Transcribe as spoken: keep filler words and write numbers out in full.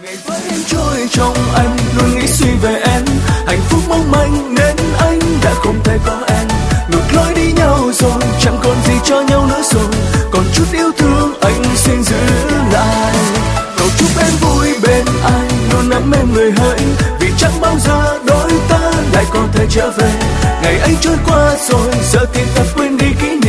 Ngày với em trôi trong anh luôn nghĩ suy về em, hạnh phúc mong manh nên anh đã không thể có em. Ngược lối đi nhau rồi chẳng còn gì cho nhau nữa rồi, còn chút yêu thương anh xin giữ lại. Cầu chúc em vui bên anh, luôn nắm em người hỡi, vì chẳng bao giờ đôi ta lại còn thể trở về. Ngày ấy trôi qua rồi giờ thì ta quên đi kỷ niệm.